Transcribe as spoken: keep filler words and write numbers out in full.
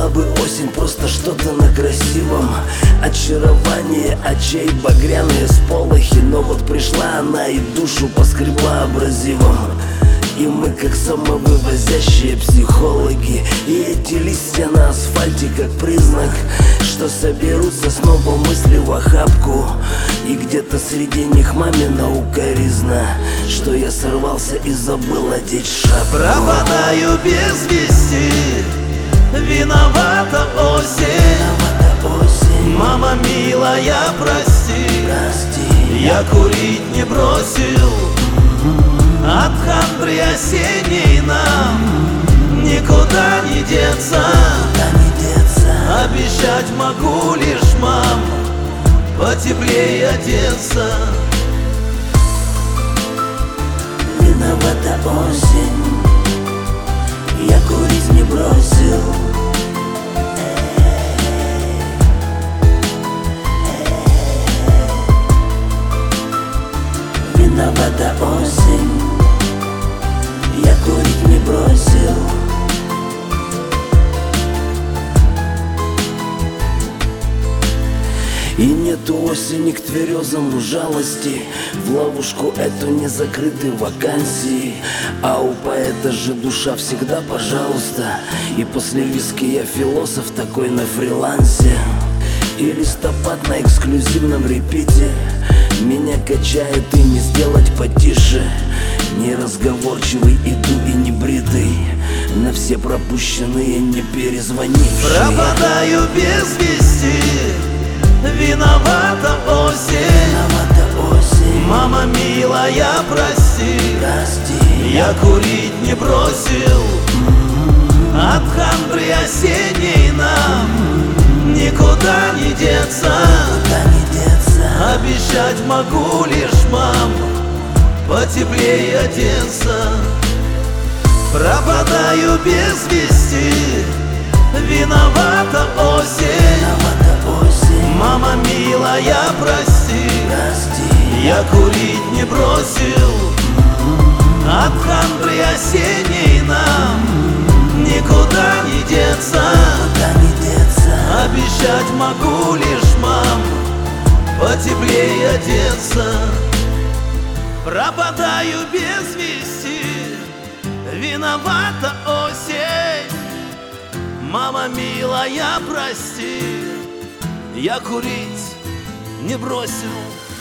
была бы осень просто что-то на красивом. Очарование очей, багряные сполохи. Но вот пришла она и душу поскребла абразивом. И мы как самовывозящие психологи. И эти листья на асфальте как признак, что соберутся снова мысли в охапку. И где-то среди них мамина укоризна, что я сорвался и забыл одеть шапку. Пропадаю без вести, виновата осень. Виновата осень. Мама милая, прости, Прости. я курить не бросил. От хандры осенней нам никуда не деться. Куда не деться. Обещать могу лишь, мам, потеплее одеться. Виновата осень, я курить не бросил. Виновата осень, я курить не бросил. И нету осени к тверезому жалости, в ловушку эту не закрыты вакансии. А у поэта же душа всегда пожалуйста. И после виски я философ такой на фрилансе. И листопад на эксклюзивном репите меня качает и не сделать потише. Неразговорчивый иду и не бритый, на все пропущенные не перезвонившие. Пропадаю без вести, виновата осень. Виновата осень. Мама милая, прости, Прости. я курить не бросил. От хандры осенней нам никуда не деться. Куда не деться. Обещать могу лишь, мам, потеплее одеться. Пропадаю без вести, виновата осень. Виновата осень. Мама милая, прости, Прости. я курить не бросил. От хандры осенней нам никуда не деться. Куда не деться. Обещать могу лишь, мам, потеплее одеться. Пропадаю без вести, виновата осень. Мама милая, прости, я курить не бросил.